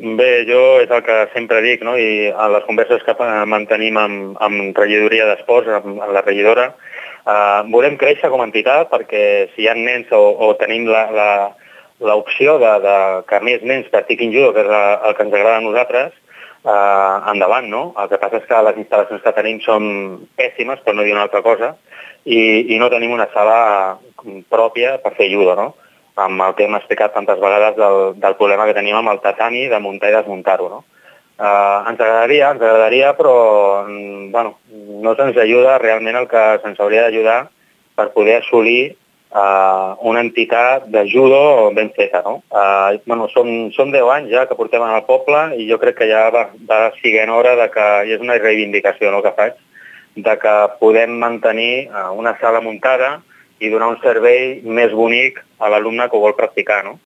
Bé, jo és el que sempre dic, no? I a les converses que mantenim amb regidoria d'esports, amb la regidora, volem créixer com a entitat perquè si hi ha nens o tenim l'opció de que més nens practiquin judo, que és el que ens agrada a nosaltres, endavant, no? El que passa és que les instal·lacions que tenim són pèssimes, per no dir una altra cosa, i no tenim una sala pròpia per fer judo, no? Amb el que hem explicat tantes vegades del problema que tenim amb el tatami, de muntar i desmuntar-ho, no? Ens agradaria, però bueno, no se'ns ajuda realment el que se'ns hauria d'ajudar per poder assolir una entitat de judo ben feta, no? Bueno, són 10 anys ja que portem al poble i jo crec que ja va siguent hora de que, i és una reivindicació, no, que faig, de que podem mantenir una sala muntada i donar un servei més bonic a l'alumne que ho vol practicar, no?